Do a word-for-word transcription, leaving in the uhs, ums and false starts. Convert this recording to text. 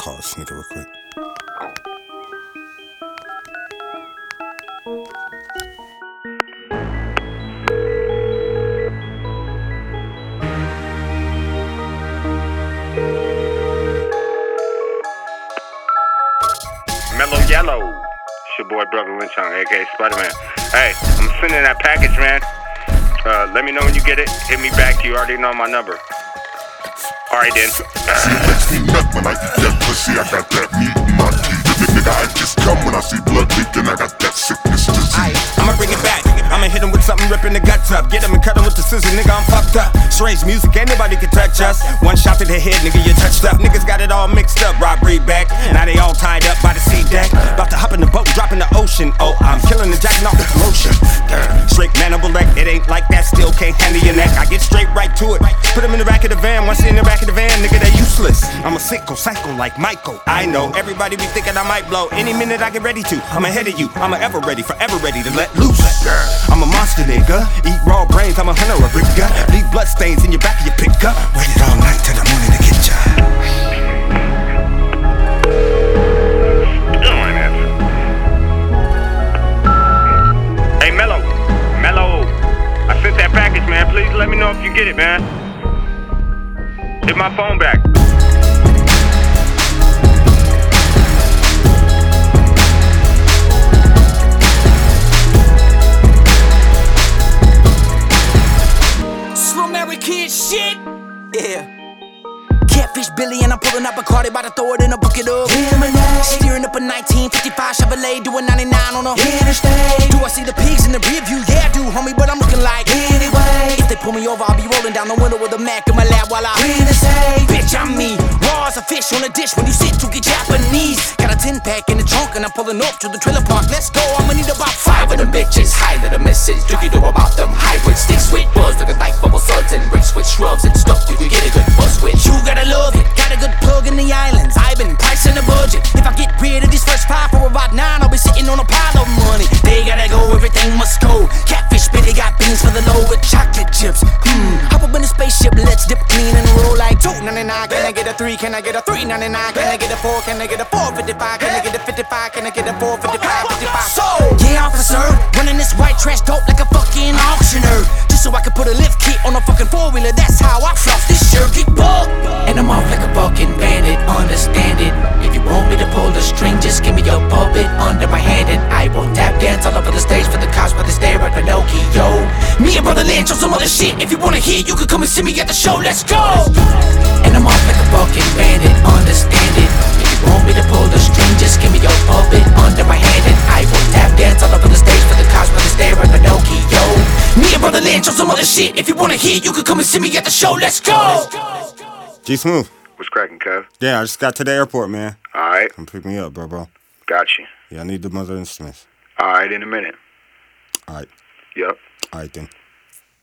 call this nigga real quick. Mellow Yellow. It's your boy, Brother Lynchong, aka Spider-Man. Hey, I'm sending that package, man. Uh, let me know when you get it. Hit me back. You already know my number. Alright then. Uh. See, it makes me nut when I eat that pussy. I got that meat in my teeth. Nigga, I just come when I see blood leaking. I got that sickness disease. I'ma bring it back. I'ma hit him with something ripping the guts up. Get him and cut him with the scissors, nigga, I'm fucked up. Strange music, ain't nobody can touch us. One shot to the head, nigga, you touched up. Niggas got it all mixed up, robbery back. Now they all tied up by the sea deck. About to hop in the boat, drop in the ocean. Oh, I'm killing the jacking off the commotion. Straight manable neck, it ain't like that, still can't handle your neck. I get straight right to it. Put him in the back of the van, once in the back of the van, nigga, they useless. I'm a sicko, psycho like Michael. I know, everybody be thinking I might blow. Any minute I get ready to, I'm ahead of you. I'm ever ready, forever ready to let loose. I'm a monster, nigga. Eat raw brains, I'm a hunter, a rigger. Leave blood stains in your back of your pickup. Waited all night till the morning to get ya. Doing it. Hey, Mellow. Mellow. I sent that package, man. Please let me know if you get it, man. Hit my phone back. Kid shit, yeah. Catfish Billy and I'm pulling up a Cardi, about to throw it in a bucket of lemonade. Steering up a nineteen fifty-five Chevrolet, doing ninety-nine on a interstate. Do I see the pigs in the rear view? Yeah, I do, homie, but I'm looking like anyway. If they pull me over, I'll be rolling down the window with a Mac in my lap while I say, bitch, I'm me. Raw as a fish on a dish when you sit to get Japanese. Got a ten pack in the trunk and I'm pulling up to the trailer park. Let's go, I'ma need about five of them bitches. High to the misses, do you know about them hybrid sticks with buzz, looking like bubble suds and bricks with shrubs and stuff. You can get a good buzz with. You gotta love it. Got a good plug in the islands. I've been pricing the budget. If I get rid of these first five for about nine, I'll be sitting on a pile of money. They gotta go, everything must go. Catfish Billy got beans for the low with chocolate chips. Hmm. Hop up in the spaceship, let's dip clean and roll like two ninety-nine. Can I get a three? Can I get a three ninety-nine? Can I get a four? Can I get a four fifty-five? Can I get a fifty-five? Can I get a four fifty-five? fifty-five. So yeah, officer, running this white trash dope like a fucking auctioneer. Just so I can put a lift kit on a fucking four wheeler. That's how I floss this jerky bug. And I'm off like a fucking bandit, understand it. If you want me to pull the string, just give me your puppet under my hand and I will tap dance all over the stage for the cops while they stare at Pinocchio. Me and Brother Lynch on some other shit. If you wanna hear, you can come and see me at the show. Let's go. And I'm off like a fucking bandit, understand it. If you want me to pull the string, just give me your puppet under my hand and I will tap dance all over the stage for the cops while they stare at Pinocchio. Me and Brother Lynch on some other shit. If you wanna hear, you can come and see me at the show. Let's go. G Smooth. What's cracking, Kev? Yeah, I just got to the airport, man. Alright. Come pick me up, bro, bro. Got you. Yeah, I need the mother instruments. Alright, in a minute. Alright. Yep. Alright then.